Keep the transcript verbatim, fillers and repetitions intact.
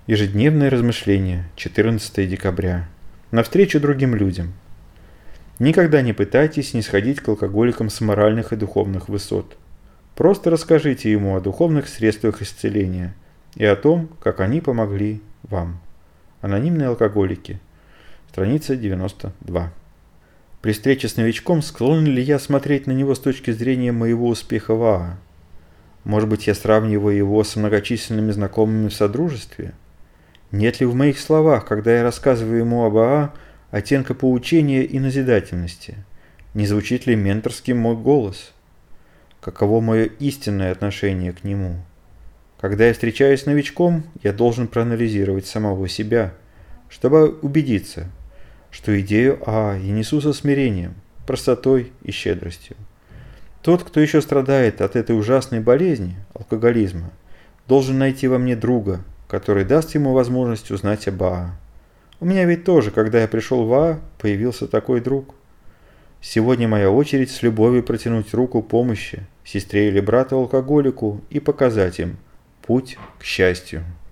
Ежедневное размышление, четырнадцатое декабря. Навстречу другим людям. Никогда не пытайтесь снисходить к алкоголикам с моральных и духовных высот. Просто расскажите ему о духовных средствах исцеления и о том, как они помогли вам. Анонимные алкоголики. Страница девяносто два. При встрече с новичком склонен ли я смотреть на него с точки зрения моего успеха в АА? Может быть, я сравниваю его с многочисленными знакомыми в содружестве? Нет ли в моих словах, когда я рассказываю ему об АА, оттенка поучения и назидательности? Не звучит ли менторским мой голос? Каково мое истинное отношение к нему? Когда я встречаюсь с новичком, я должен проанализировать самого себя, чтобы убедиться, что идею АА я несу со смирением, простотой и щедростью. Тот, кто еще страдает от этой ужасной болезни, алкоголизма, должен найти во мне друга, который даст ему возможность узнать об АА. У меня ведь тоже, когда я пришел в АА, появился такой друг. Сегодня моя очередь с любовью протянуть руку помощи сестре или брату-алкоголику и показать им путь к счастью.